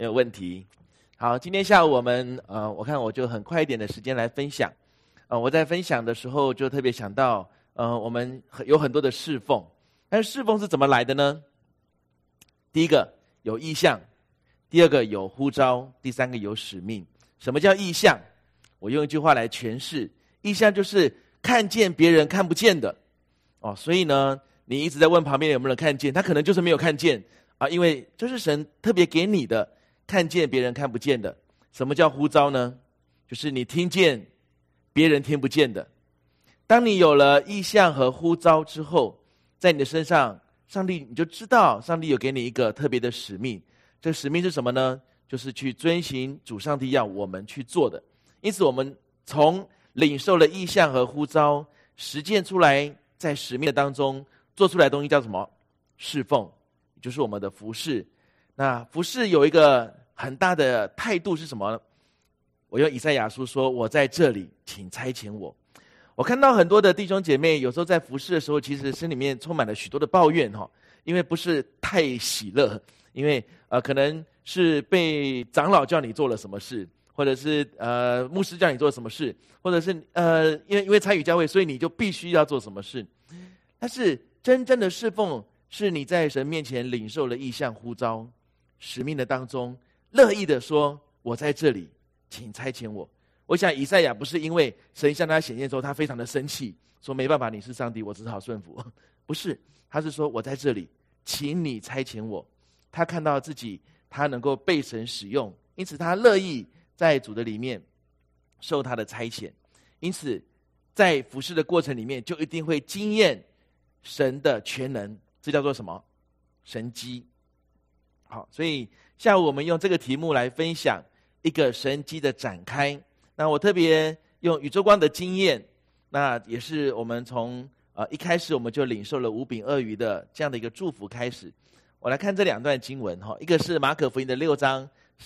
没有问题。好，今天下午我们我看我就很快一点的时间来分享。我在分享的时候就特别想到，我们有很多的侍奉，但是侍奉是怎么来的呢？第一个有意向，第二个有呼召，第三个有使命。什么叫意向？我用一句话来诠释，意向就是看见别人看不见的。所以呢，你一直在问旁边有没有人看见，他可能就是没有看见因为这是神特别给你的，看见别人看不见的。什么叫呼召呢？就是你听见别人听不见的。当你有了意向和呼召之后，在你的身上，上帝你就知道，上帝有给你一个特别的使命。这个使命是什么呢？就是去遵行主上帝要我们去做的。因此我们从领受了意向和呼召，实践出来，在使命当中做出来的东西叫什么？侍奉，也就是我们的服事。那服事有一个很大的态度是什么呢？我用以赛亚书说，我在这里，请差遣我。我看到很多的弟兄姐妹有时候在服事的时候，其实心里面充满了许多的抱怨因为不是太喜乐，因为可能是被长老叫你做了什么事，或者是牧师叫你做什么事，或者是因为参与教会，所以你就必须要做什么事。但是真正的侍奉是你在神面前领受了意向呼召使命的当中，乐意的说，我在这里，请差遣我。我想以赛亚不是因为神向他显现之后他非常的生气，说没办法，你是上帝，我只好顺服。不是，他是说我在这里，请你差遣我。他看到自己他能够被神使用，因此他乐意在主的里面受他的差遣。因此在服事的过程里面，就一定会经验神的全能，这叫做什么？神迹。好，所以下午我们用这个题目来分享一个神迹的展开。那我特别用宇宙光的经验，那也是我们从一开始我们就领受了5饼2鱼的这样的一个祝福开始。我来看这2段经文一个是马可福音的6章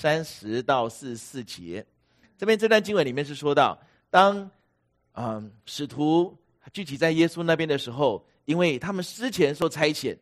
30到44节。这边这段经文里面是说到，当使徒聚集在耶稣那边的时候，因为他们之前受差遣，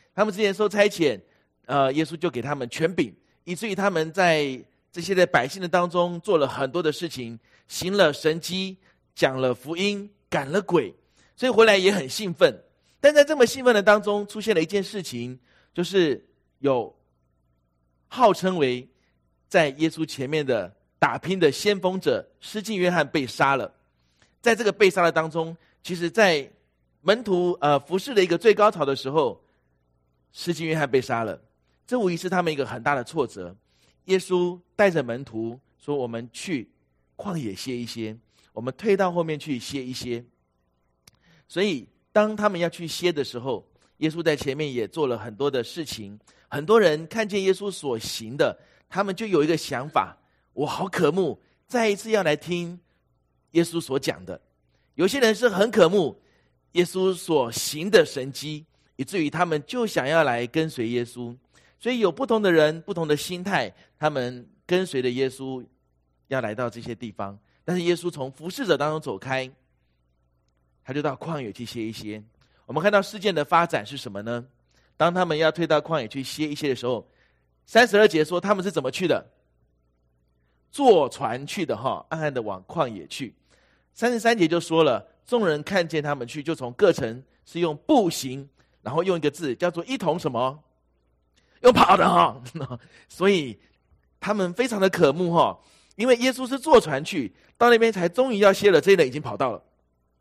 耶稣就给他们权柄，以至于他们在这些的百姓的当中做了很多的事情，行了神迹，讲了福音，赶了鬼，所以回来也很兴奋。但在这么兴奋的当中，出现了一件事情，就是有号称为在耶稣前面的打拼的先锋者施浸约翰被杀了。在这个被杀的当中，其实在门徒服事的一个最高潮的时候，施浸约翰被杀了，这无疑是他们一个很大的挫折。耶稣带着门徒说，我们去旷野歇一歇，我们退到后面去歇一歇。所以当他们要去歇的时候，耶稣在前面也做了很多的事情。很多人看见耶稣所行的，他们就有一个想法，我好渴慕再一次要来听耶稣所讲的。有些人是很渴慕耶稣所行的神迹，以至于他们就想要来跟随耶稣。所以有不同的人，不同的心态，他们跟随着耶稣要来到这些地方。但是耶稣从服侍者当中走开，他就到旷野去歇一歇。我们看到事件的发展是什么呢？当他们要退到旷野去歇一歇的时候，32节说他们是怎么去的？坐船去的暗暗的往旷野去。33节就说了，众人看见他们去，就从各城是用步行，然后用一个字叫做一同什么？用跑的所以他们非常的渴慕因为耶稣是坐船去，到那边才终于要歇了，这些人已经跑到了。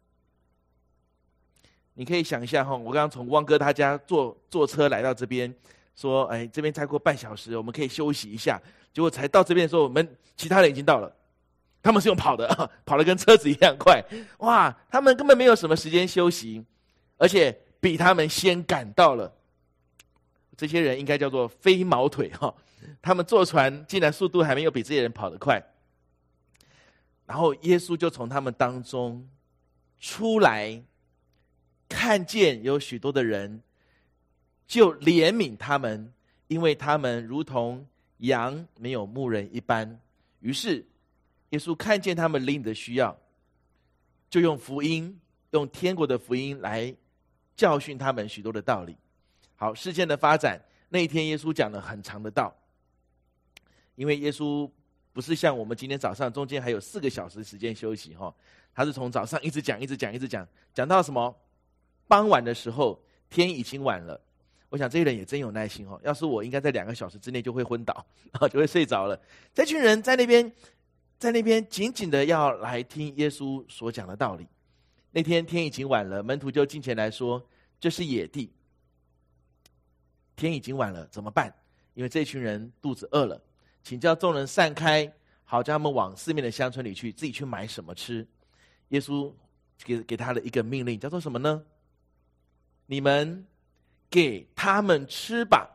你可以想一下我刚刚从汪哥他家坐车来到这边，说这边再过半小时我们可以休息一下，结果才到这边的时候，我们其他人已经到了，他们是用跑的跑得跟车子一样快。哇，他们根本没有什么时间休息，而且比他们先赶到了。这些人应该叫做飞毛腿他们坐船竟然速度还没有比这些人跑得快。然后耶稣就从他们当中出来，看见有许多的人，就怜悯他们，因为他们如同羊没有牧人一般。于是耶稣看见他们灵的需要，就用福音，用天国的福音来教训他们许多的道理。好，事件的发展，那一天耶稣讲了很长的道。 因为耶稣不是像我们今天早上中间还有4个小时时间休息他是从早上一直讲讲到什么傍晚的时候，天已经晚了。我想这些人也真有耐心要是我应该在2个小时之内就会昏倒，就会睡着了。这群人在那边紧紧的要来听耶稣所讲的道理。那天天已经晚了，门徒就近前来说，这是野地，天已经晚了，怎么办？因为这群人肚子饿了，请叫众人散开，好叫他们往四面的乡村里去，自己去买什么吃。耶稣给他了一个命令，叫做什么呢？你们给他们吃吧。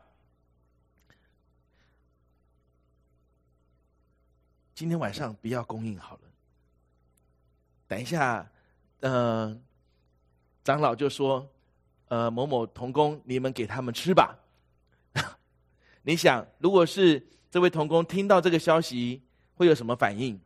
今天晚上不要供应好了。等一下长老就说某某同工，你们给他们吃吧。你想，如果是这位同工听到这个消息，会有什么反应？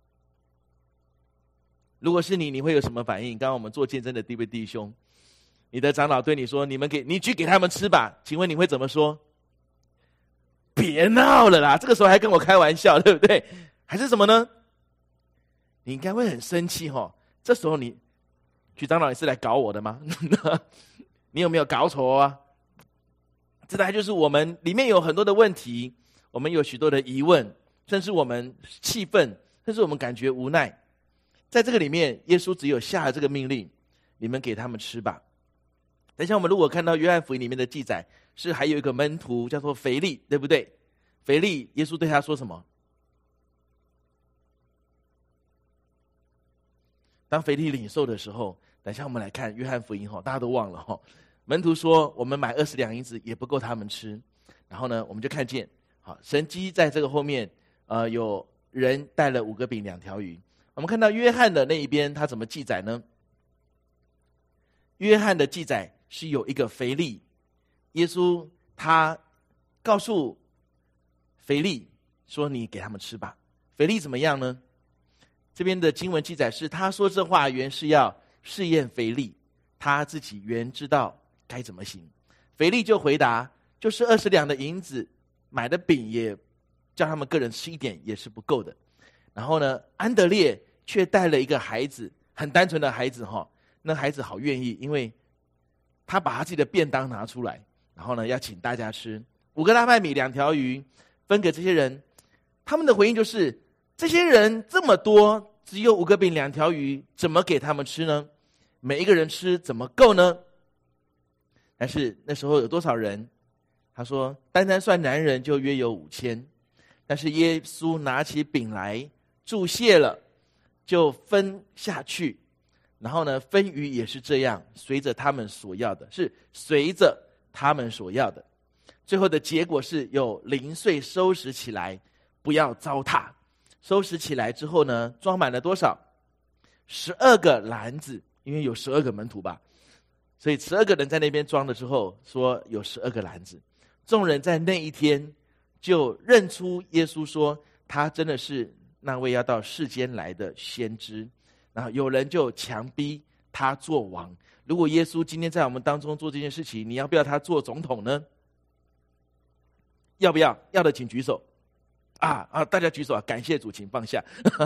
如果是你会有什么反应？刚刚我们做见证的第一位弟兄，你的长老对你说，你去给他们吃吧，请问你会怎么说？别闹了啦，这个时候还跟我开玩笑，对不对？还是什么呢？你应该会很生气这时候徐长老，你是来搞我的吗？你有没有搞错啊？这大概就是我们里面有很多的问题，我们有许多的疑问，甚至我们气愤，甚至我们感觉无奈。在这个里面，耶稣只有下了这个命令，你们给他们吃吧。等一下我们如果看到约翰福音里面的记载，是还有一个门徒叫做腓利，对不对？腓利，耶稣对他说什么？当腓利领受的时候，等一下我们来看约翰福音大家都忘了门徒说我们买20两银子也不够他们吃。然后呢，我们就看见神迹在这个后面有人带了5个饼2条鱼。我们看到约翰的那一边他怎么记载呢？约翰的记载是有一个腓利，耶稣他告诉腓利说，你给他们吃吧。腓利怎么样呢？这边的经文记载是，他说这话原是要试验腓利，他自己原知道该怎么行。腓利就回答，就是20两的银子买的饼，也叫他们个人吃一点也是不够的。然后呢，安德烈却带了一个孩子，很单纯的孩子那孩子好愿意，因为他把他自己的便当拿出来，然后呢要请大家吃5个大麦米2条鱼分给这些人。他们的回应就是，这些人这么多，只有5个饼2条鱼，怎么给他们吃呢？每一个人吃怎么够呢？但是那时候有多少人？他说单单算男人就约有5000。但是耶稣拿起饼来祝谢了，就分下去。然后呢，分鱼也是这样，随着他们所要的，是随着他们所要的。最后的结果是有零碎收拾起来，不要糟蹋。收拾起来之后呢，装满了多少？12个篮子，因为有12个门徒吧，所以12个人在那边装了之后，说有12个篮子。众人在那一天就认出耶稣，说他真的是那位要到世间来的先知。然后有人就强逼他做王。如果耶稣今天在我们当中做这件事情，你要不要他做总统呢？要不要？要的请举手。大家举手感谢主，请放下。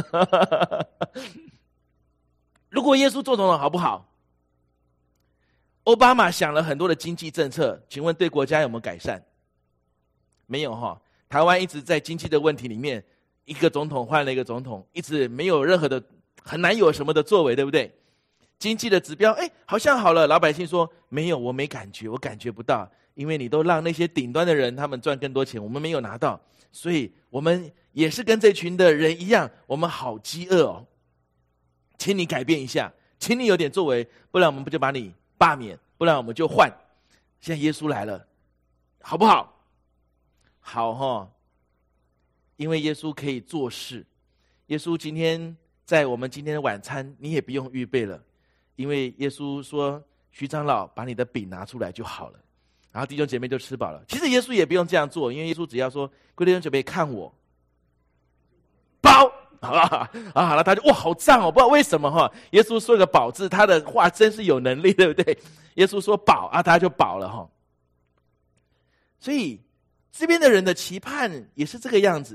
如果耶稣做总统好不好？奥巴马想了很多的经济政策，请问对国家有没有改善？没有台湾一直在经济的问题里面，一个总统换了一个总统，一直没有任何的，很难有什么的作为，对不对？经济的指标好像好了，老百姓说没有，我没感觉，我感觉不到，因为你都让那些顶端的人他们赚更多钱，我们没有拿到，所以我们也是跟这群的人一样，我们好饥饿请你改变一下，请你有点作为，不然我们不就把你罢免，不然我们就换。现在耶稣来了，好不好？好因为耶稣可以做事。耶稣今天在我们今天的晚餐，你也不用预备了，因为耶稣说，徐长老把你的饼拿出来就好了，然后弟兄姐妹就吃饱了。其实耶稣也不用这样做，因为耶稣只要说，各位弟兄姐妹看我饱好了，他就哇好胀不知道为什么耶稣说个饱字，他的话真是有能力，对不对？耶稣说饱大家就饱了所以这边的人的期盼也是这个样子。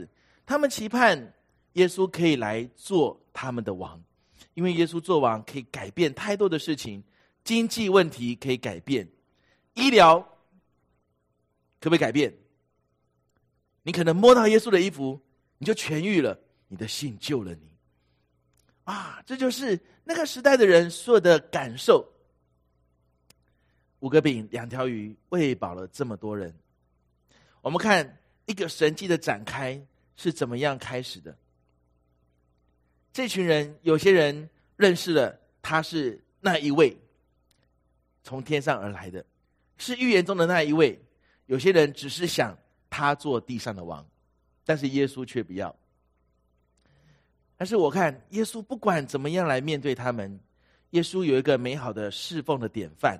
他们期盼耶稣可以来做他们的王，因为耶稣做王可以改变太多的事情，经济问题可以改变，医疗可不可以改变？你可能摸到耶稣的衣服，你就痊愈了，你的信救了你。这就是那个时代的人所有的感受。5个饼2条鱼喂饱了这么多人。我们看一个神迹的展开是怎么样开始的。这群人，有些人认识了他是那一位从天上而来的，是预言中的那一位。有些人只是想他做地上的王，但是耶稣却不要。但是我看耶稣不管怎么样来面对他们，耶稣有一个美好的侍奉的典范。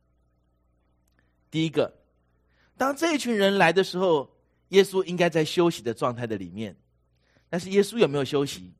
第一个，当这一群人来的时候，耶稣应该在休息的状态的里面，但是耶稣有没有休息？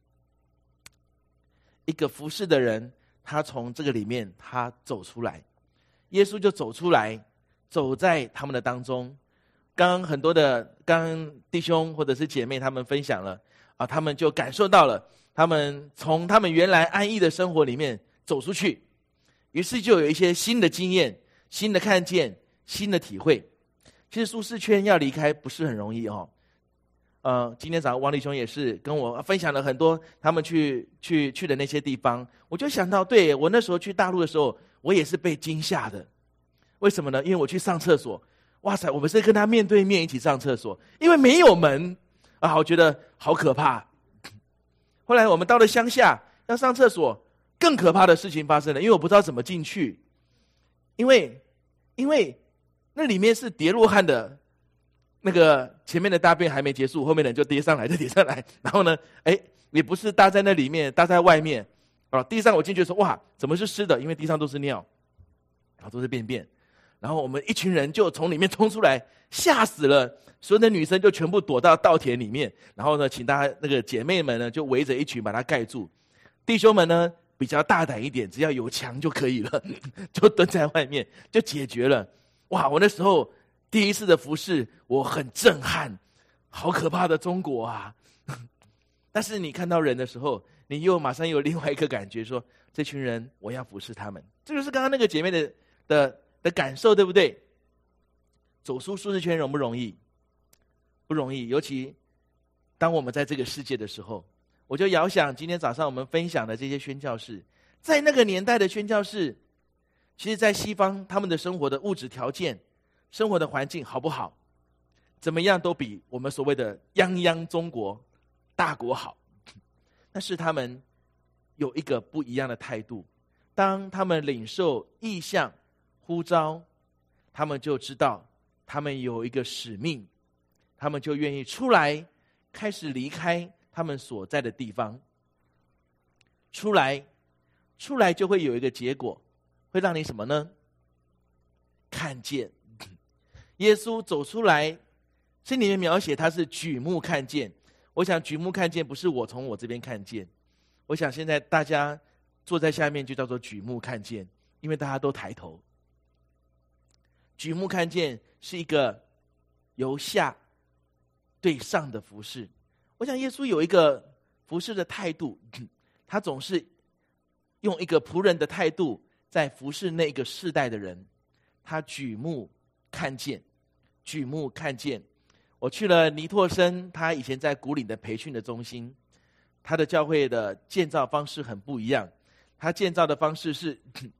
一个服侍的人，他从这个里面他走出来，耶稣就走出来，走在他们的当中。刚刚弟兄或者是姐妹他们分享了他们就感受到了，他们从他们原来安逸的生活里面走出去，于是就有一些新的经验、新的看见、新的体会。其实舒适圈要离开不是很容易今天早上王立兄也是跟我分享了很多他们去的那些地方，我就想到，对，我那时候去大陆的时候，我也是被惊吓的。为什么呢？因为我去上厕所，哇塞，我们是跟他面对面一起上厕所，因为没有门我觉得好可怕。后来我们到了乡下要上厕所，更可怕的事情发生了，因为我不知道怎么进去，因为那里面是叠罗汉的，那个前面的大便还没结束，后面的人就叠上来，再叠上来，然后呢，也不是搭在那里面，搭在外面地上我进去的时候，哇，怎么是湿的？因为地上都是尿，然后都是便便，然后我们一群人就从里面冲出来，吓死了，所有的女生就全部躲到稻田里面，然后呢，请大家那个姐妹们呢就围着一群把它盖住，弟兄们呢比较大胆一点，只要有墙就可以了，就蹲在外面就解决了。哇，我那时候第一次的服事，我很震撼，好可怕的中国啊！但是你看到人的时候，你又马上有另外一个感觉，说这群人我要服侍他们，这就是刚刚那个姐妹的感受，对不对？走出舒适圈容不容易？不容易，尤其当我们在这个世界的时候，我就遥想今天早上我们分享的这些宣教士，在那个年代的宣教士，其实在西方他们的生活的物质条件、生活的环境好不好？怎么样都比我们所谓的泱泱中国大国好。但是他们有一个不一样的态度，当他们领受异象呼召，他们就知道他们有一个使命，他们就愿意出来，开始离开他们所在的地方。出来就会有一个结果，会让你什么呢？看见。耶稣走出来，圣经里面描写他是举目看见。我想举目看见不是我从我这边看见，我想现在大家坐在下面就叫做举目看见，因为大家都抬头。举目看见是一个由下对上的服事。我想耶稣有一个服事的态度，他总是用一个仆人的态度在服事那个世代的人。他举目看见，举目看见。我去了尼拓生，他以前在古岭的培训的中心，他的教会的建造方式很不一样。他建造的方式是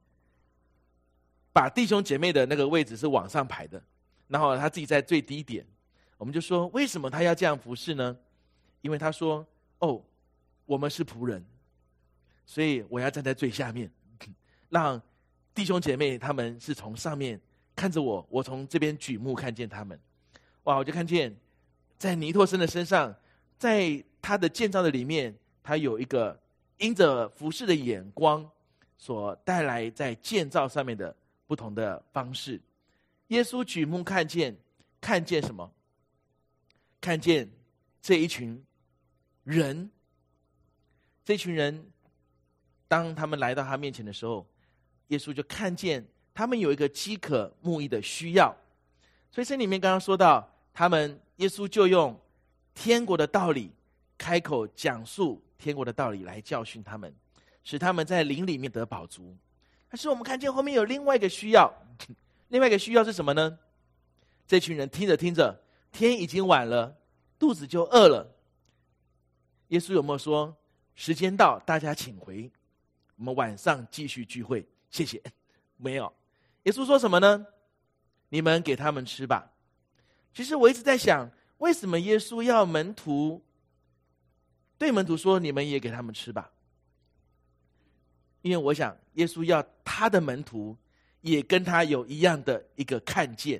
把弟兄姐妹的那个位置是往上排的，然后他自己在最低点。我们就说，为什么他要这样服侍呢？因为他说，我们是仆人，所以我要站在最下面，让弟兄姐妹他们是从上面看着我，我从这边举目看见他们。哇，我就看见在尼拓生的身上，在他的建造的里面，他有一个因着服事的眼光所带来在建造上面的不同的方式。耶稣举目看见，看见什么？看见这一群人，这群人当他们来到他面前的时候，耶稣就看见他们有一个饥渴慕义的需要。所以圣经里面刚刚说到，耶稣就用天国的道理，开口讲述天国的道理来教训他们，使他们在灵里面得饱足。但是我们看见后面有另外一个需要，另外一个需要是什么呢？这群人听着听着，天已经晚了，肚子就饿了。耶稣有没有说时间到，大家请回，我们晚上继续聚会，谢谢？没有。耶稣说什么呢？你们给他们吃吧。其实我一直在想，为什么耶稣要对门徒说你们也给他们吃吧？因为我想耶稣要他的门徒也跟他有一样的一个看见，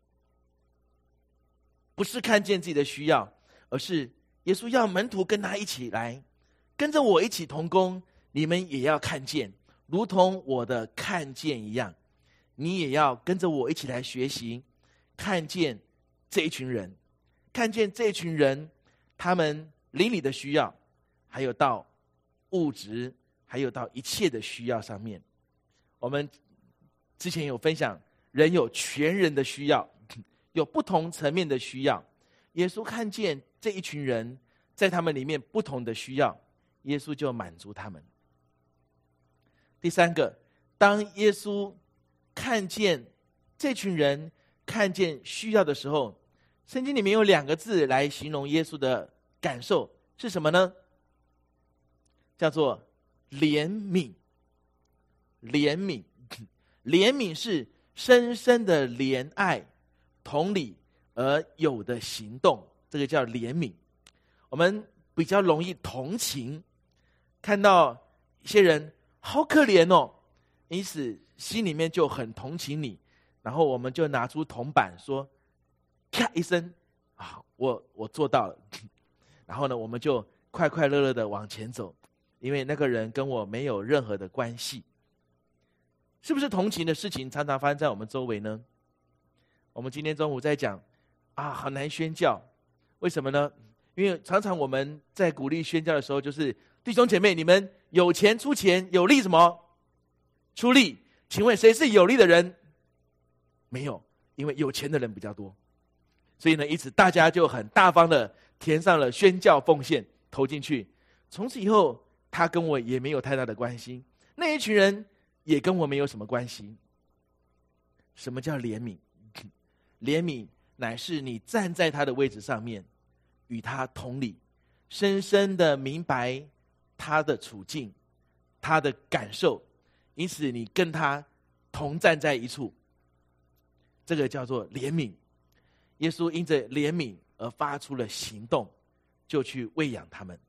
不是看见自己的需要，而是耶稣要门徒跟他一起来，跟着我一起同工，你们也要看见，如同我的看见一样，你也要跟着我一起来学习，看见这一群人，看见这一群人他们邻里的需要，还有到物质，还有到一切的需要上面。我们之前有分享，人有全人的需要，有不同层面的需要。耶稣看见这一群人在他们里面不同的需要，耶稣就满足他们。第三个，当耶稣看见这群人看见需要的时候，圣经里面有2个字来形容耶稣的感受，是什么呢？叫做怜悯。怜悯，怜悯是深深的怜爱、同理而有的行动，这个叫怜悯。我们比较容易同情，看到一些人好可怜哦，因此心里面就很同情你，然后我们就拿出铜板说，咔一声啊，我做到了。然后呢，我们就快快乐乐的往前走，因为那个人跟我没有任何的关系。是不是同情的事情常常发生在我们周围呢？我们今天中午在讲啊，好难宣教，为什么呢？因为常常我们在鼓励宣教的时候，就是弟兄姐妹，你们有钱出钱，有力什么出力？请问谁是有力的人？没有，因为有钱的人比较多，所以呢，因此大家就很大方的填上了宣教奉献投进去。从此以后，他跟我也没有太大的关系，那一群人也跟我没有什么关系。什么叫怜悯？怜悯乃是你站在他的位置上面，与他同理，深深的明白他的处境，他的感受，因此你跟他同站在一处，这个叫做怜悯。耶稣因着怜悯而发出了行动，就去喂养他们。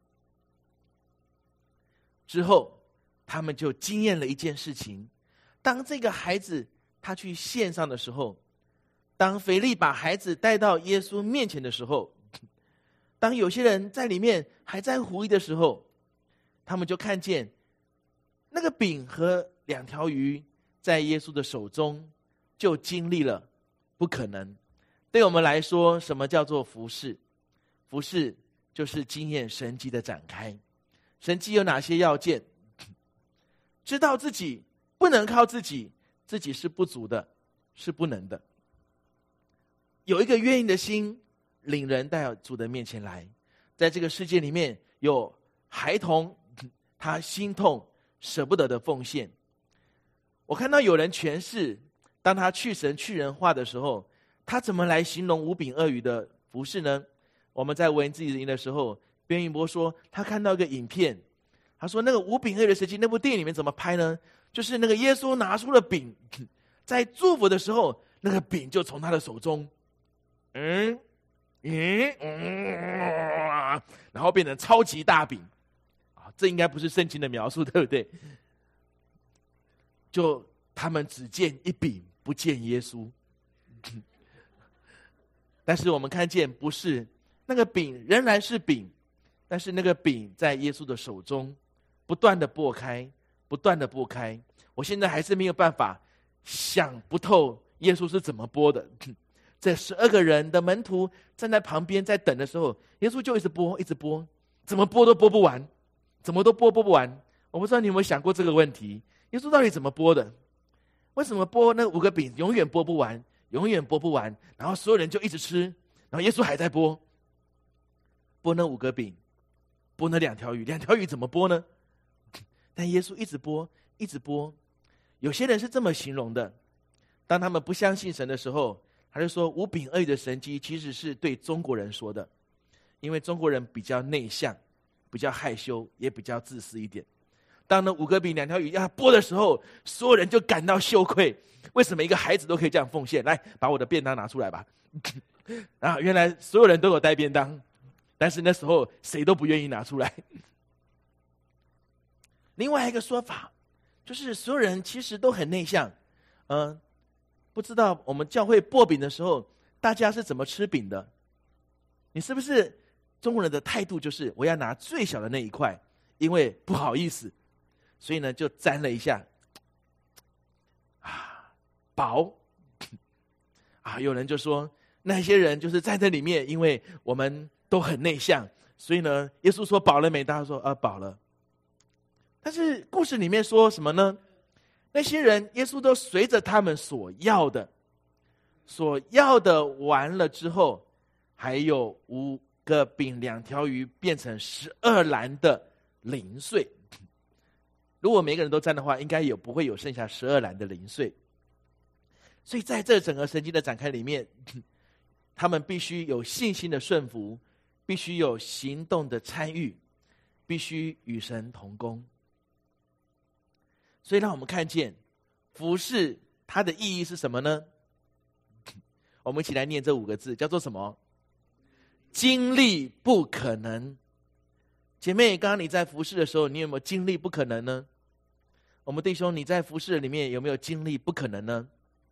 之后他们就经验了一件事情，当这个孩子他去献上的时候，当腓利把孩子带到耶稣面前的时候，当有些人在里面还在狐疑的时候，他们就看见那个饼和2条鱼在耶稣的手中，就经历了不可能。对我们来说，什么叫做服事？服事就是经验神迹的展开。神迹有哪些要件？知道自己不能靠自己，自己是不足的，是不能的。有一个愿意的心，领人带到主的面前来。在这个世界里面，有孩童，他心痛舍不得的奉献。我看到有人诠释，当他去神去人化的时候，他怎么来形容5饼2鱼的服事呢？我们在文字营的时候，边云波说他看到一个影片，他说那个5饼2鱼的神迹，那部电影里面怎么拍呢？就是那个耶稣拿出了饼，在祝福的时候，那个饼就从他的手中然后变成超级大饼啊！这应该不是圣经的描述，对不对？就他们只见一饼，不见耶稣。但是我们看见，不是那个饼仍然是饼，但是那个饼在耶稣的手中不断的剥开，不断的剥开。我现在还是没有办法想不透耶稣是怎么剥的。这12个人的门徒站在旁边在等的时候，耶稣就一直剥，一直剥，怎么剥都剥不完，怎么都剥不完。我不知道你有没有想过这个问题，耶稣到底怎么剥的？为什么剥那5个饼永远剥不完，永远剥不完，然后所有人就一直吃，然后耶稣还在剥？ 拨那5个饼，拨那2条鱼，2条鱼怎么拨呢？但耶稣一直拨，一直拨。有些人是这么形容的：当他们不相信神的时候，他就说5饼2鱼的神迹其实是对中国人说的，因为中国人比较内向，比较害羞，也比较自私一点。当那5个饼2条鱼要拨的时候，所有人就感到羞愧。为什么一个孩子都可以这样奉献？来，把我的便当拿出来吧。然后原来所有人都有带便当，但是那时候谁都不愿意拿出来。另外一个说法就是所有人其实都很内向，不知道我们教会擘饼的时候大家是怎么吃饼的。你是不是中国人的态度就是我要拿最小的那一块，因为不好意思，所以呢就沾了一下，薄。有人就说那些人就是在这里面，因为我们都很内向，所以呢耶稣说饱了没？大家说饱了。但是故事里面说什么呢？那些人耶稣都随着他们所要的完了之后，还有5个饼2条鱼变成12篮的零碎。如果每个人都沾的话，应该也不会有剩下12篮的零碎。所以在这整个神经的展开里面，他们必须有信心的顺服，必须有行动的参与，必须与神同工。所以让我们看见服事它的意义是什么呢？我们一起来念这5个字，叫做什么？经历不可能。姐妹，刚刚你在服事的时候，你有没有经历不可能呢？我们弟兄，你在服事里面有没有经历不可能呢？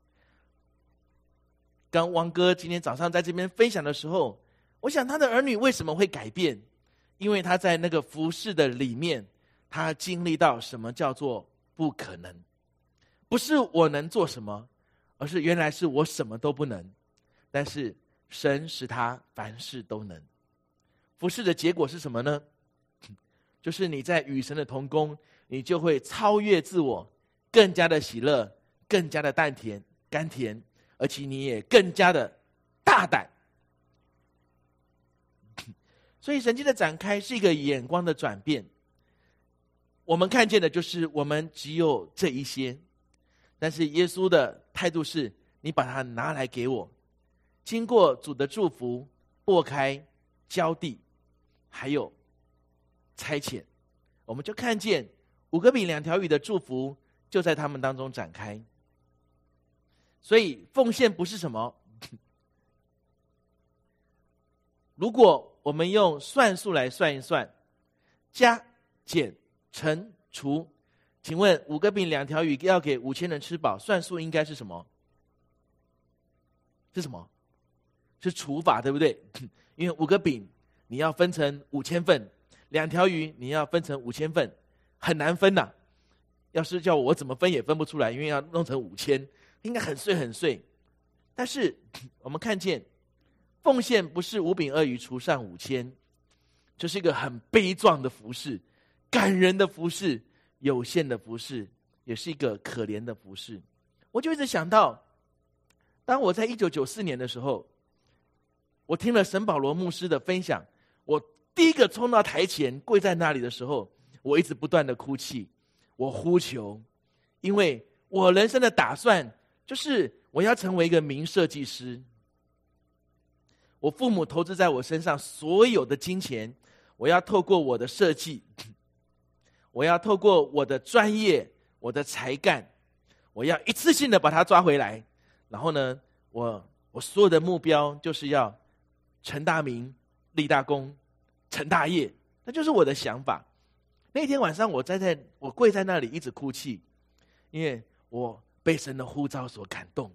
刚王哥今天早上在这边分享的时候，我想他的儿女为什么会改变？因为他在那个服事的里面，他经历到什么叫做不可能。不是我能做什么，而是原来是我什么都不能，但是神使他凡事都能。服事的结果是什么呢？就是你在与神的同工，你就会超越自我，更加的喜乐，更加的甘甜，而且你也更加的大胆。所以神经的展开是一个眼光的转变。我们看见的就是我们只有这一些，但是耶稣的态度是，你把它拿来给我，经过主的祝福，擘开、浇地，还有差遣，我们就看见5个饼2条鱼的祝福就在他们当中展开。所以奉献不是什么，如果我们用算术来算一算，加减乘除，请问5个饼2条鱼要给5000人吃饱，算术应该是什么？是什么？是除法，对不对？因为5个饼你要分成5000份，2条鱼你要分成5000份，很难分呐。要是叫我怎么分也分不出来，因为要弄成5000，应该很碎。但是我们看见奉献不是5饼2鱼除上5000，这是一个很悲壮的服事，感人的服事，有限的服事，也是一个可怜的服事。我就一直想到，当我在1994年的时候，我听了沈保罗牧师的分享，我第一个冲到台前跪在那里的时候，我一直不断的哭泣，我呼求，因为我人生的打算就是我要成为一个名设计师。我父母投资在我身上所有的金钱，我要透过我的设计，我要透过我的专业，我的才干，我要一次性的把它抓回来。然后呢，我所有的目标就是要成大名、立大功、成大业，那就是我的想法。那天晚上我跪在那里一直哭泣，因为我被神的呼召所感动。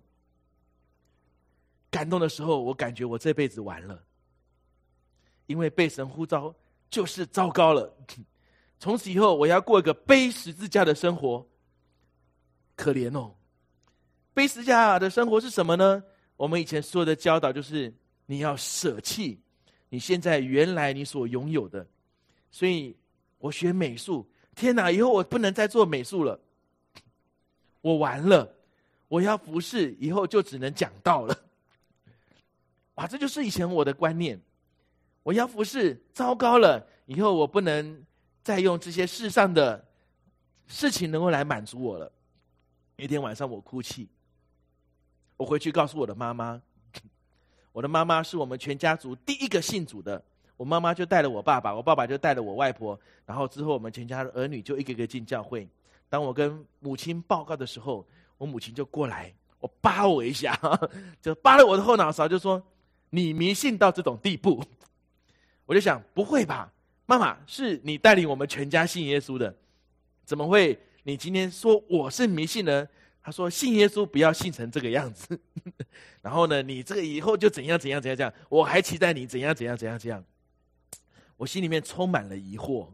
感动的时候，我感觉我这辈子完了，因为被神呼召就是糟糕了。从此以后我要过一个背十字架的生活，可怜哦。背十字架的生活是什么呢？我们以前说的教导就是你要舍弃你现在原来你所拥有的。所以我学美术，天哪，以后我不能再做美术了，我完了，我要服侍，以后就只能讲道了。哇，这就是以前我的观念。 我要服侍，糟糕了，以后我不能再用这些世上的事情能够来满足我了。一天晚上我哭泣，我回去告诉我的妈妈，我的妈妈是我们全家族第一个信主的，我妈妈就带了我爸爸，我爸爸就带了我外婆，然后之后我们全家的儿女就一个个进教会。当我跟母亲报告的时候，我母亲就过来，我扒我一下，就扒了我的后脑勺，就说：“你迷信到这种地步？”我就想，不会吧，妈妈，是你带领我们全家信耶稣的，怎么会你今天说我是迷信呢？他说信耶稣不要信成这个样子，然后呢，你这个以后就怎样怎样怎样怎样，我还期待你怎样怎样怎样怎样。我心里面充满了疑惑，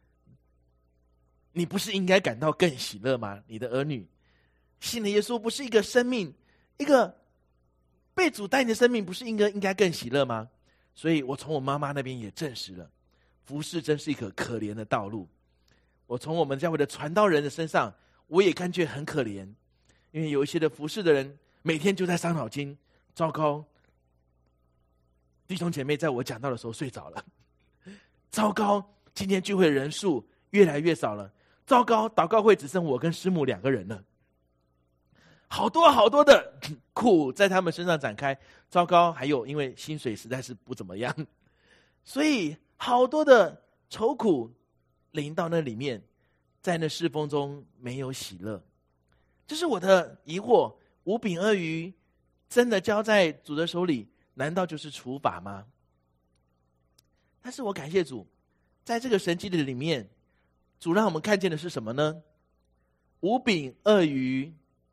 你不是应该感到更喜乐吗？你的儿女信了耶稣，不是一个生命，一个被主带领的生命，不是应该更喜乐吗？所以我从我妈妈那边也证实了，服事真是一个可怜的道路。我从我们教会的传道人的身上，我也感觉很可怜，因为有一些的服事的人每天就在伤脑筋，糟糕，弟兄姐妹在我讲道的时候睡着了，糟糕，今天聚会人数越来越少了，糟糕，祷告会只剩我跟师母2个人了，好多好多的苦在他们身上展开，糟糕，还有因为薪水实在是不怎么样，所以好多的愁苦临到那里面，在那侍奉中没有喜乐。这是我的疑惑，5饼2鱼真的交在主的手里，难道就是处罚吗？但是我感谢主，在这个神迹的里面，主让我们看见的是什么呢？5饼2鱼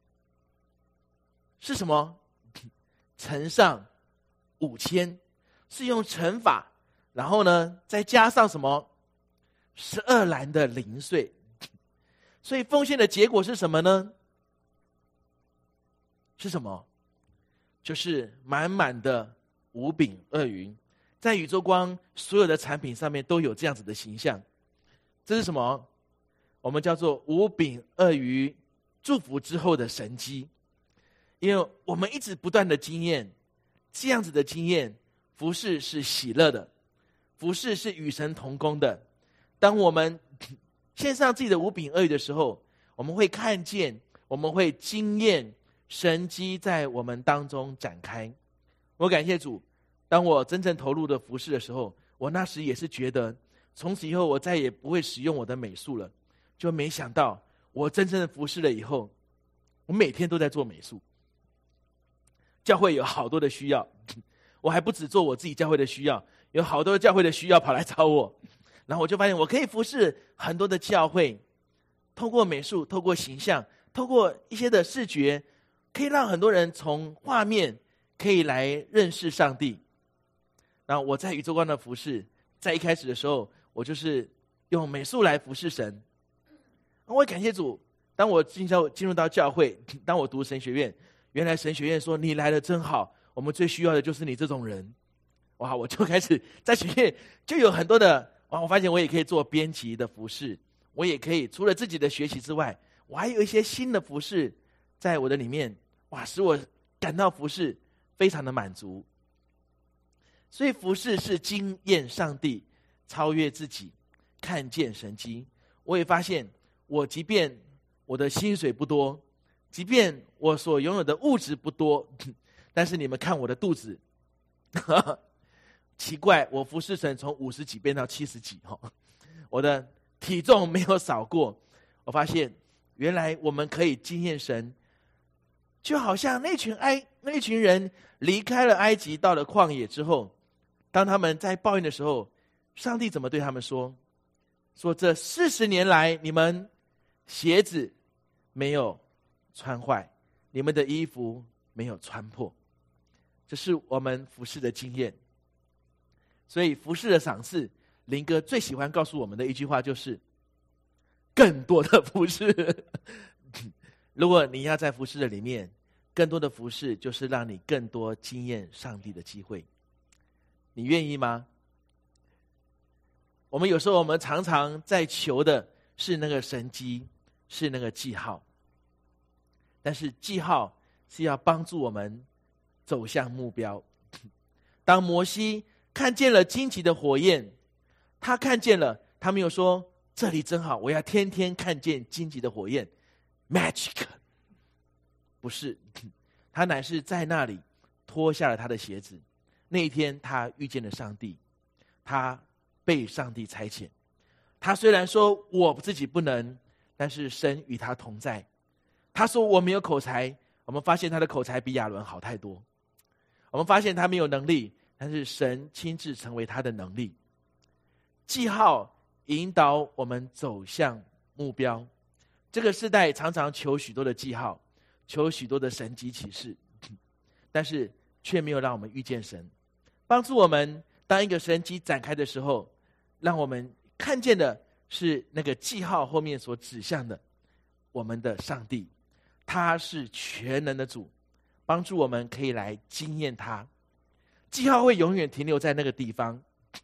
是什么？乘上5000，是用乘法，然后呢再加上什么12篮的零碎。所以奉献的结果是什么呢？是什么？就是满满的5饼2鱼，在宇宙光所有的产品上面都有这样子的形象。这是什么？我们叫做5饼2鱼祝福之后的神迹。因为我们一直不断的经验这样子的经验，服事是喜乐的，服事是与神同工的。当我们献上自己的5饼2鱼的时候，我们会看见，我们会经验神迹在我们当中展开。我感谢主，当我真正投入的服事的时候，我那时也是觉得从此以后我再也不会使用我的美术了，就没想到我真正的服事了以后，我每天都在做美术。教会有好多的需要，我还不只做我自己教会的需要，有好多教会的需要跑来找我，然后我就发现我可以服侍很多的教会，透过美术，透过形象，透过一些的视觉，可以让很多人从画面可以来认识上帝。然后我在宇宙观的服侍，在一开始的时候，我就是用美术来服侍神。我也感谢主，当我进入到教会，当我读神学院，原来神学院说你来的真好，我们最需要的就是你这种人。哇，我就开始在学院就有很多的，我发现我也可以做编辑的服事，我也可以除了自己的学习之外，我还有一些新的服事在我的里面，哇，使我感到服事非常的满足。所以服事是经验上帝，超越自己，看见神迹。我也发现，我即便我的薪水不多，即便我所拥有的物质不多，但是你们看我的肚子，奇怪，我服侍神从50几变到70几，我的体重没有少过。我发现原来我们可以经验神，就好像那群人离开了埃及，到了旷野之后，当他们在抱怨的时候，上帝怎么对他们说？说这40年来，你们鞋子没有穿坏，你们的衣服没有穿破。这是我们服事的经验。所以服事的赏赐，林哥最喜欢告诉我们的一句话就是更多的服事。如果你要在服事的里面，更多的服事就是让你更多经验上帝的机会。你愿意吗？我们有时候我们常常在求的是那个神迹，是那个记号，但是记号是要帮助我们走向目标。当摩西看见了荆棘的火焰，他看见了，他没有说这里真好，我要天天看见荆棘的火焰 magic， 不是，他乃是在那里脱下了他的鞋子。那一天他遇见了上帝，他被上帝差遣。他虽然说我自己不能，但是神与他同在。他说我没有口才，我们发现他的口才比亚伦好太多。我们发现他没有能力，但是神亲自成为他的能力。记号引导我们走向目标。这个世代常常求许多的记号，求许多的神迹奇事，但是却没有让我们遇见神，帮助我们当一个神迹展开的时候，让我们看见的是那个记号后面所指向的我们的上帝，他是全能的主，帮助我们可以来经验他。记号会永远停留在那个地方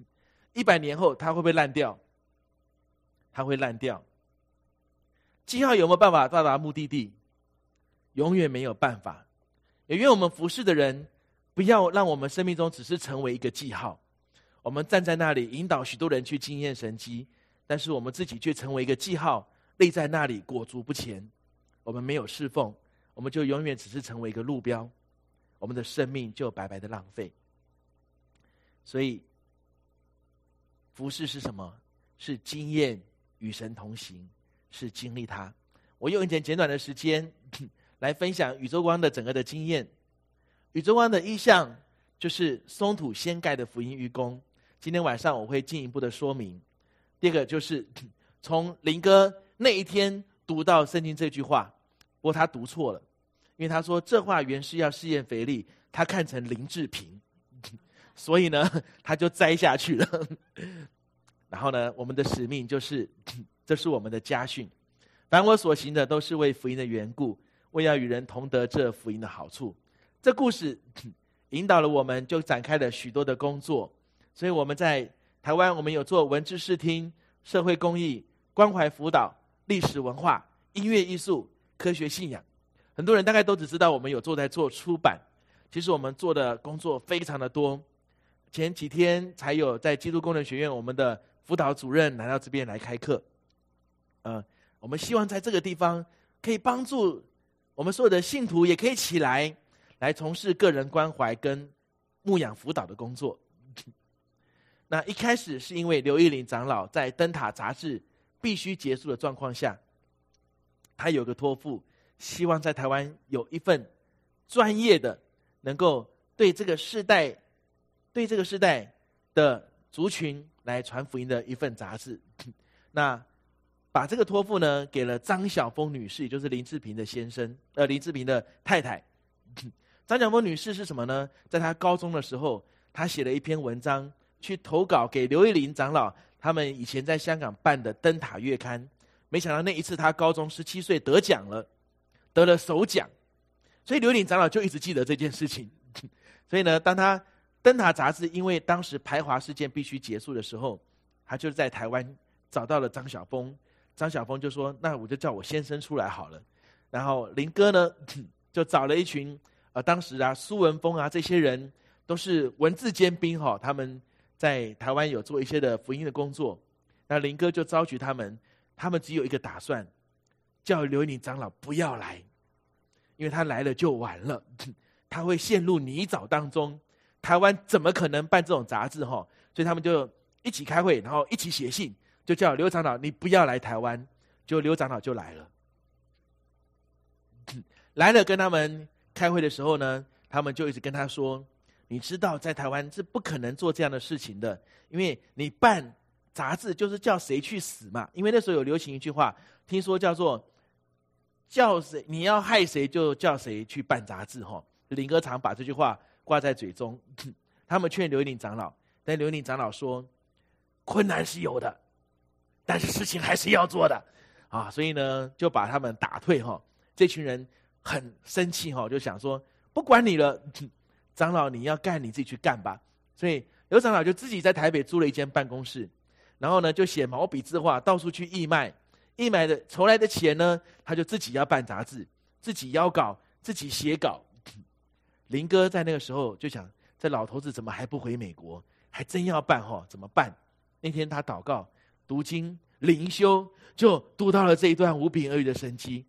，100年后它会不会烂掉？它会烂掉。记号有没有办法到达目的地？永远没有办法。也愿我们服侍的人不要让我们生命中只是成为一个记号，我们站在那里引导许多人去经验神迹，但是我们自己却成为一个记号，立在那里裹足不前。我们没有侍奉，我们就永远只是成为一个路标，我们的生命就白白的浪费。所以服事是什么？是经验与神同行，是经历他。我用一点简短的时间来分享宇宙光的整个的经验。宇宙光的意象就是松土掀盖的福音渔工，今天晚上我会进一步的说明。第二个就是从林哥那一天读到圣经这句话，不过他读错了，因为他说这话原是要试验腓力，他看成林志平，所以呢他就摘下去了。然后呢，我们的使命就是这是我们的家训，凡我所行的都是为福音的缘故，为要与人同得这福音的好处。这故事引导了我们，就展开了许多的工作。所以我们在台湾，我们有做文字视听、社会公益、关怀辅导、历史文化、音乐艺术、科学信仰。很多人大概都只知道我们有在做出版，其实我们做的工作非常的多。前几天才有在基督工人学院，我们的辅导主任来到这边来开课。我们希望在这个地方可以帮助我们所有的信徒，也可以起来从事个人关怀跟牧养辅导的工作。那一开始是因为刘义林长老在灯塔杂志必须结束的状况下，他有个托付，希望在台湾有一份专业的，能够对这个世代的族群来传福音的一份杂志。那把这个托付呢给了张晓峰女士，也就是林志平的先生，林志平的太太。张晓峰女士是什么呢？在她高中的时候，她写了一篇文章，去投稿给刘义林长老他们以前在香港办的灯塔月刊。没想到那一次她高中17岁得奖了，得了首奖，所以刘义林长老就一直记得这件事情。所以呢，当他灯塔杂志因为当时排华事件必须结束的时候，他就在台湾找到了张晓峰。张晓峰就说，那我就叫我先生出来好了。然后林哥呢就找了一群当时苏文峰这些人都是文字尖兵，他们在台湾有做一些的福音的工作。那林哥就召集他们只有一个打算，叫刘义林长老不要来，因为他来了就完了，他会陷入泥沼当中，台湾怎么可能办这种杂志？所以他们就一起开会，然后一起写信，就叫刘长老你不要来台湾。结果刘长老就来了，来了跟他们开会的时候呢，他们就一直跟他说，你知道在台湾是不可能做这样的事情的，因为你办杂志就是叫谁去死嘛。因为那时候有流行一句话，听说叫做叫谁你要害谁就叫谁去办杂志。林哥常把这句话挂在嘴中。他们劝刘义林长老，但刘义林长老说，困难是有的，但是事情还是要做的所以呢就把他们打退。这群人很生气，就想说不管你了，长老你要干你自己去干吧。所以刘长老就自己在台北租了一间办公室，然后呢就写毛笔字画，到处去义卖的筹来的钱呢，他就自己要办杂志，自己邀稿，自己写稿。林哥在那个时候就想，这老头子怎么还不回美国？ 还真要办怎么办？那天他祷告读经灵修，就读到了这一段5饼2鱼的神迹。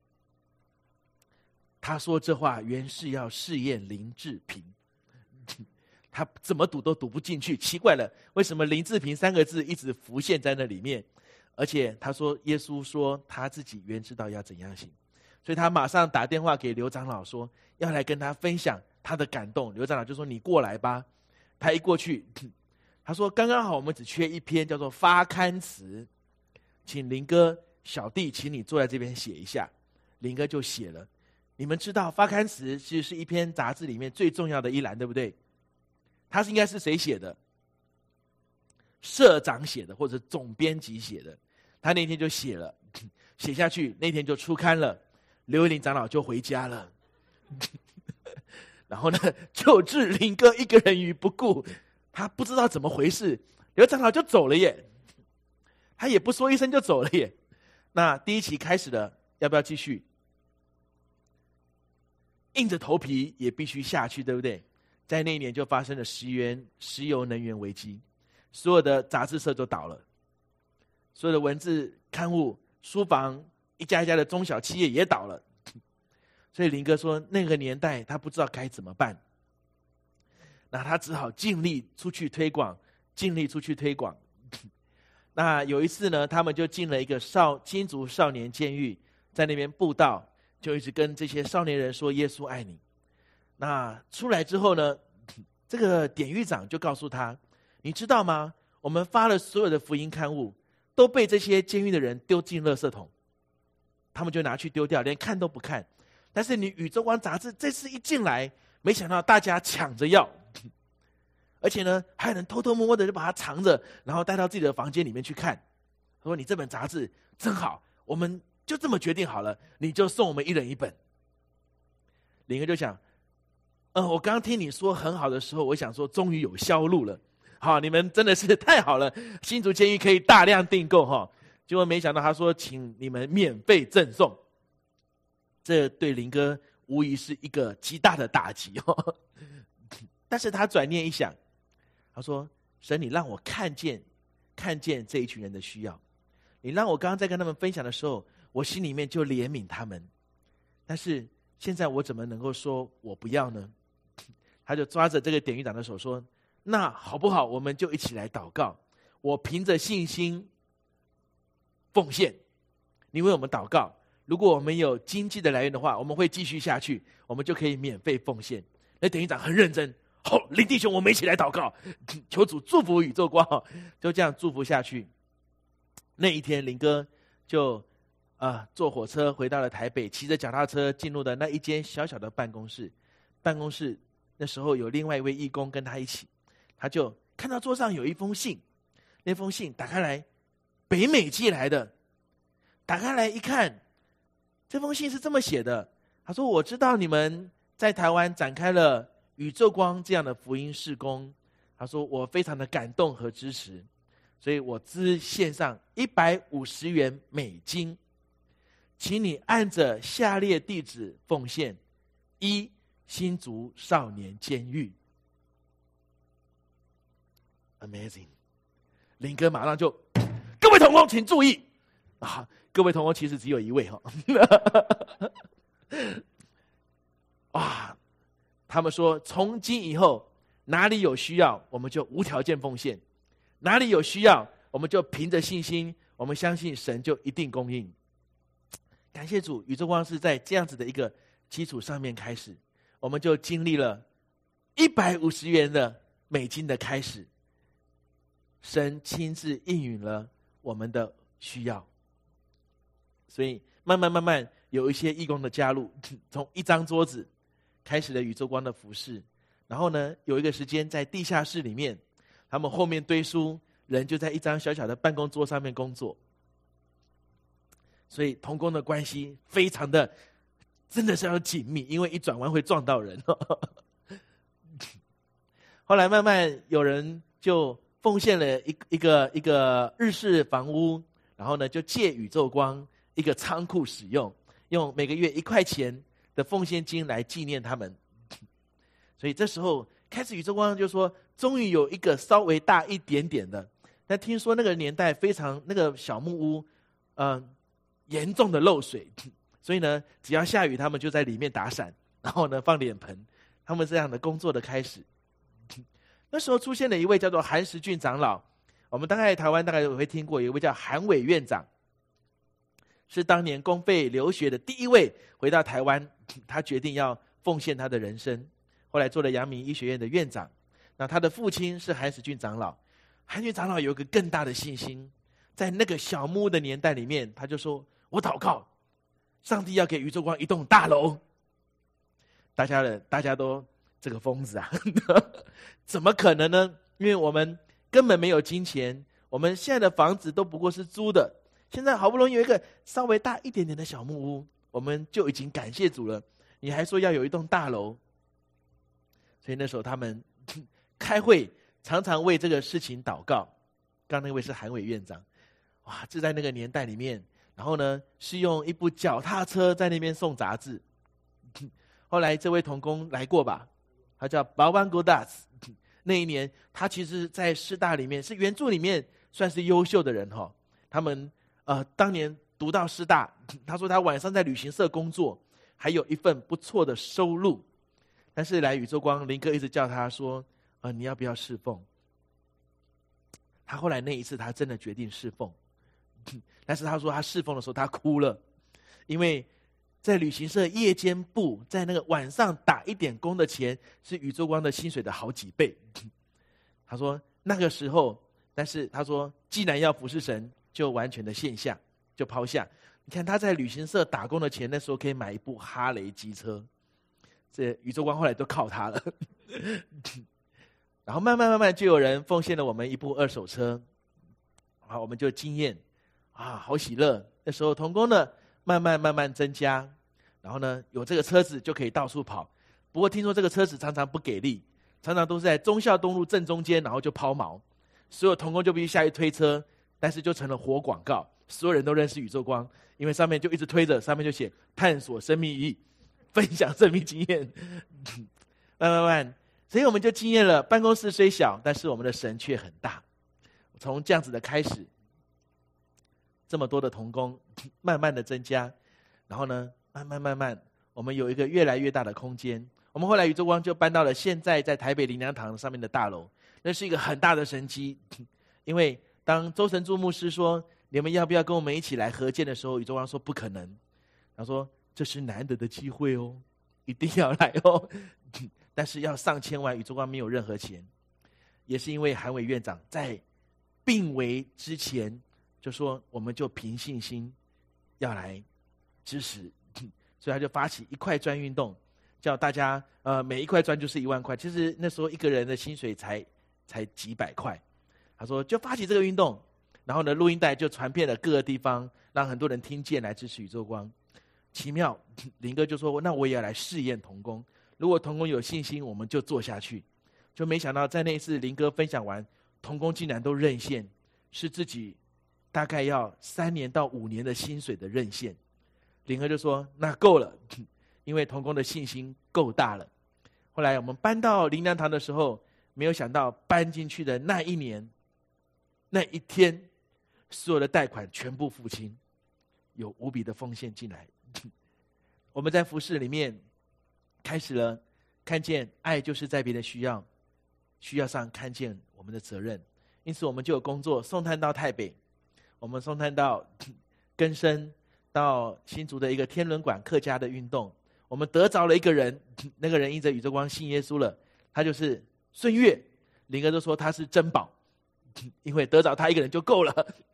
他说这话原是要试验林志平，他怎么读都读不进去，奇怪了，为什么林志平3个字一直浮现在那里面？而且他说耶稣说他自己原知道要怎样行，所以他马上打电话给刘长老说要来跟他分享他的感动。刘长老就说你过来吧。他一过去，他说刚刚好我们只缺一篇叫做发刊词，请林哥小弟请你坐在这边写一下。林哥就写了。你们知道发刊词其实是一篇杂志里面最重要的一栏，对不对？他应该是谁写的？社长写的，或者总编辑写的。他那天就写了，写下去，那天就出刊了。刘一林长老就回家了，然后呢，就置林哥一个人于不顾。他不知道怎么回事，刘长老就走了耶，他也不说一声就走了耶。那第一期开始了，要不要继续？硬着头皮也必须下去，对不对？在那一年就发生了石油能源危机，所有的杂志社都倒了，所有的文字刊物、书房一家一家的中小企业也倒了。所以林哥说那个年代他不知道该怎么办，那他只好尽力出去推广。那有一次呢，他们就进了一个新竹少年监狱，在那边布道，就一直跟这些少年人说耶稣爱你。那出来之后呢，这个典狱长就告诉他，你知道吗？我们发了所有的福音刊物都被这些监狱的人丢进垃圾桶，他们就拿去丢掉，连看都不看。但是你宇宙光杂志这次一进来，没想到大家抢着要，而且呢还有人偷偷摸摸的就把它藏着，然后带到自己的房间里面去看。他说你这本杂志真好，我们就这么决定好了，你就送我们一人一本。林哥就想，我刚刚听你说很好的时候，我想说终于有销路了，好，你们真的是太好了，新竹监狱可以大量订购哈。结果没想到他说请你们免费赠送，这对林哥无疑是一个极大的打击哦。但是他转念一想，他说神，你让我看见这一群人的需要，你让我刚刚在跟他们分享的时候，我心里面就怜悯他们，但是现在我怎么能够说我不要呢？他就抓着这个典狱长的手说，那好不好，我们就一起来祷告，我凭着信心奉献，你为我们祷告，如果我们有经济的来源的话，我们会继续下去，我们就可以免费奉献。那典狱长很认真，好，林弟兄，我们一起来祷告，求主祝福宇宙光，就这样祝福下去。那一天林哥就坐火车回到了台北，骑着脚踏车进入的那一间小小的办公室。那时候有另外一位义工跟他一起，他就看到桌上有一封信，那封信打开来，北美寄来的。打开来一看，这封信是这么写的，他说我知道你们在台湾展开了宇宙光这样的福音事工，他说我非常的感动和支持，所以我资献上150元美金，请你按着下列地址奉献：一、新竹少年监狱。 Amazing， 林哥马上就，各位同工请注意啊！各位同工其实只有一位他们说从今以后哪里有需要我们就无条件奉献，哪里有需要我们就凭着信心，我们相信神就一定供应。感谢主，宇宙光是在这样子的一个基础上面开始，我们就经历了150元的美金的开始，神亲自应允了我们的需要，所以慢慢有一些义工的加入，从一张桌子开始了宇宙光的服事。然后呢，有一个时间在地下室里面，他们后面堆书，人就在一张小小的办公桌上面工作，所以同工的关系非常的真的是要紧密，因为一转弯会撞到人后来慢慢有人就奉献了一个日式房屋，然后呢就借宇宙光一个仓库使用，用每个月1块钱的奉献金来纪念他们。所以这时候开始宇宙光就说，终于有一个稍微大一点点的。但听说那个年代非常那个小木屋，严重的漏水，所以呢，只要下雨，他们就在里面打伞，然后呢放脸盆，他们这样的工作的开始。那时候出现了一位叫做韩时俊长老，我们台湾大概有会听过，有一位叫韩伟院长，是当年公费留学的第一位回到台湾，他决定要奉献他的人生，后来做了阳明医学院的院长。那他的父亲是韩时俊长老，韩俊长老有一个更大的信心，在那个小木屋的年代里面，他就说：我祷告，上帝要给宇宙光一栋大楼。大家都这个疯子啊，怎么可能呢？因为我们根本没有金钱，我们现在的房子都不过是租的，现在好不容易有一个稍微大一点点的小木屋，我们就已经感谢主了，你还说要有一栋大楼。所以那时候他们开会常常为这个事情祷告。刚那位是韩伟院长，哇，这在那个年代里面，然后呢是用一部脚踏车在那边送杂志。后来这位同工来过吧，他叫保万古达斯。那一年他其实在师大里面是原著里面算是优秀的人哈。他们当年读到师大，他说他晚上在旅行社工作，还有一份不错的收入。但是来宇宙光，林哥一直叫他说你要不要侍奉？他后来那一次他真的决定侍奉，但是他说他侍奉的时候他哭了，因为在旅行社夜间部，在那个晚上打一点工的钱是宇宙光的薪水的好几倍。他说那个时候，但是他说既然要服侍神，就完全的献下，就抛下。你看他在旅行社打工的钱，那时候可以买一部哈雷机车，这宇宙光后来都靠他了。然后慢慢就有人奉献了我们一部二手车，我们就惊艳好喜乐。那时候同工呢慢慢增加，然后呢有这个车子就可以到处跑。不过听说这个车子常常不给力，常常都是在忠孝东路正中间，然后就抛锚，所有同工就必须下去推车，但是就成了活广告，所有人都认识宇宙光，因为上面就一直推着，上面就写探索生命意义，分享生命经验。慢，所以我们就经验了，办公室虽小，但是我们的神却很大。从这样子的开始，这么多的同工慢慢的增加，然后呢慢慢我们有一个越来越大的空间。我们后来宇宙光就搬到了现在在台北灵粮堂上面的大楼，那是一个很大的神迹。因为当周神柱牧师说你们要不要跟我们一起来合建的时候，宇宙光说不可能，他说这是难得的机会哦，一定要来哦。但是要上千万，宇宙光没有任何钱。也是因为韩伟院长在病危之前就说我们就凭信心要来支持，所以他就发起一块砖运动，叫大家每一块砖就是1万块。其实那时候一个人的薪水才几百块。他说就发起这个运动，然后呢录音带就传遍了各个地方，让很多人听见来支持宇宙光。奇妙，林哥就说那我也要来试验同工，如果同工有信心我们就做下去。就没想到在那一次林哥分享完，同工竟然都认现，是自己大概要3年到5年的薪水的认现。林哥就说那够了，因为同工的信心够大了。后来我们搬到灵粮堂的时候，没有想到搬进去的那一年那一天，所有的贷款全部付清，有无比的奉献进来。我们在服事里面开始了看见爱就是在别人需要上看见我们的责任，因此我们就有工作送炭到台北，我们送炭到更生，到新竹的一个天伦馆客家的运动。我们得着了一个人，那个人因着宇宙光信耶稣了，他就是孙越。林哥都说他是珍宝，因为得着他一个人就够了。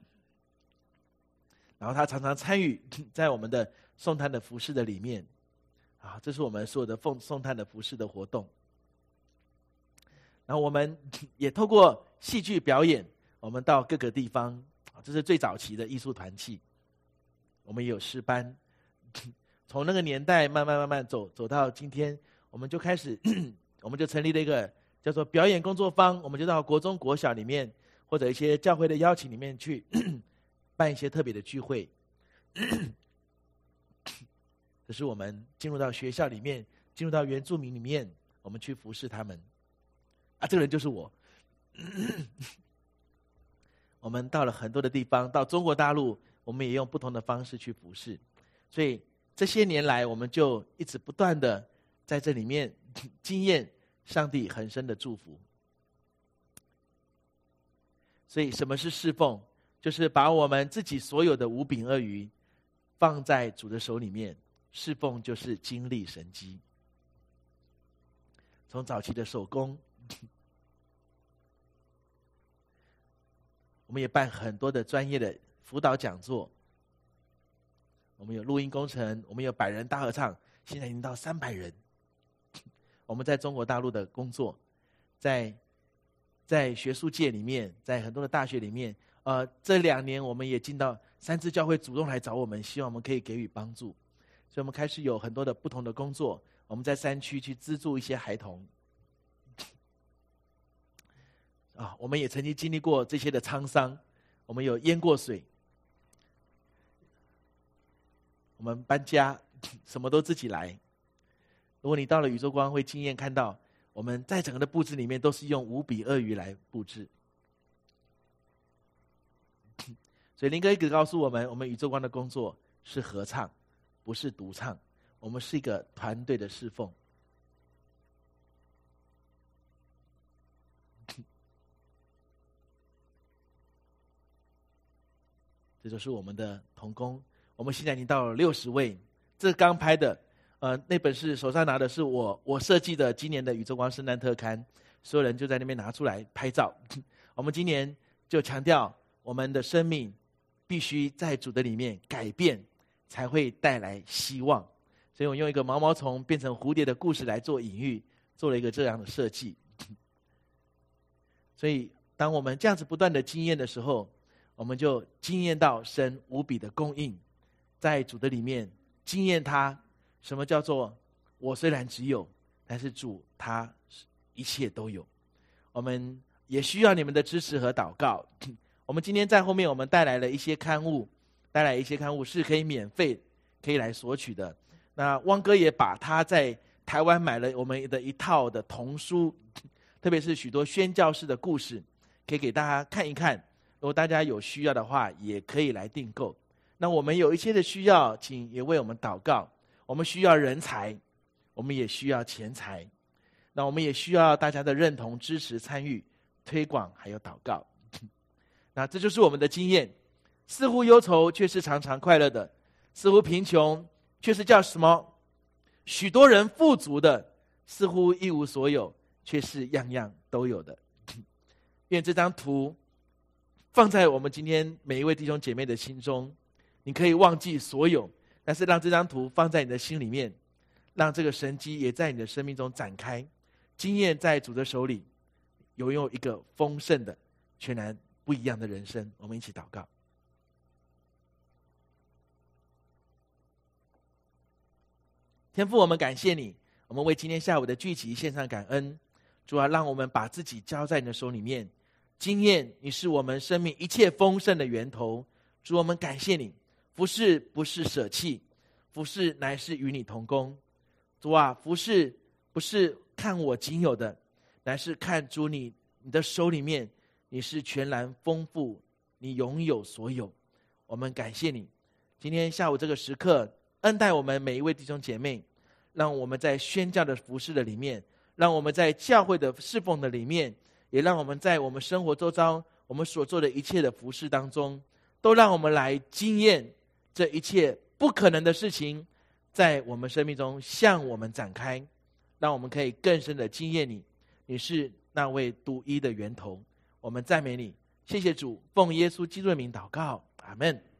然后他常常参与在我们的送炭的服事的里面这是我们所有的送炭的服事的活动。然后我们也透过戏剧表演，我们到各个地方，这是最早期的艺术团契。我们也有诗班，从那个年代慢慢走到今天，我们就开始我们就成立了一个叫做表演工作坊，我们就到国中国小里面或者一些教会的邀请里面去办一些特别的聚会。可是我们进入到学校里面，进入到原住民里面，我们去服侍他们。 这个人就是我。我们到了很多的地方，到中国大陆，我们也用不同的方式去服侍。所以这些年来，我们就一直不断的在这里面经验上帝很深的祝福。所以什么是侍奉？就是把我们自己所有的五饼二鱼放在主的手里面。侍奉就是经历神迹。从早期的手工，我们也办很多的专业的辅导讲座，我们有录音工程，我们有100人大合唱，现在已经到300人。我们在中国大陆的工作，在学术界里面，在很多的大学里面，这2年我们也进到3支教会主动来找我们，希望我们可以给予帮助，所以我们开始有很多的不同的工作。我们在山区去资助一些孩童，我们也曾经经历过这些的沧桑，我们有淹过水，我们搬家，什么都自己来。如果你到了宇宙光会经验看到，我们在整个的布置里面都是用5笔2鱼来布置。所以林哥一直告诉我们，我们宇宙光的工作是合唱，不是独唱，我们是一个团队的侍奉。这就是我们的同工，我们现在已经到了60位。这刚拍的，那本是手上拿的是我设计的今年的宇宙光圣诞特刊，所有人就在那边拿出来拍照。我们今年就强调，我们的生命必须在主的里面改变，才会带来希望。所以我用一个毛毛虫变成蝴蝶的故事来做隐喻，做了一个这样的设计。所以当我们这样子不断的经验的时候，我们就经验到神无比的供应，在主的里面经验他什么叫做我虽然只有，但是主他一切都有。我们也需要你们的支持和祷告。我们今天在后面我们带来了一些刊物，是可以免费可以来索取的。那汪哥也把他在台湾买了我们的一套的童书，特别是许多宣教士的故事，可以给大家看一看。如果大家有需要的话，也可以来订购。那我们有一些的需要，请也为我们祷告。我们需要人才，我们也需要钱财，那我们也需要大家的认同、支持、参与、推广，还有祷告。那这就是我们的经验，似乎忧愁，却是常常快乐的；似乎贫穷，却是叫什么？许多人富足的；似乎一无所有，却是样样都有的。愿这张图放在我们今天每一位弟兄姐妹的心中，你可以忘记所有，但是让这张图放在你的心里面，让这个神迹也在你的生命中展开，经验在主的手里，拥有一个丰盛的、全然不一样的人生。我们一起祷告。天父，我们感谢你，我们为今天下午的聚集献上感恩。主啊，让我们把自己交在你的手里面，经验你是我们生命一切丰盛的源头。主，我们感谢你，服事不是舍弃，服事乃是与你同工。主啊，服事不是看我仅有的，乃是看主你的手里面，你是全然丰富，你拥有所有。我们感谢你，今天下午这个时刻，恩待我们每一位弟兄姐妹，让我们在宣教的服事的里面，让我们在教会的侍奉的里面，也让我们在我们生活周遭我们所做的一切的服事当中，都让我们来经验这一切不可能的事情在我们生命中向我们展开，让我们可以更深的经验你，你是那位独一的源头。我们赞美你，谢谢主，奉耶稣基督的名祷告，阿们。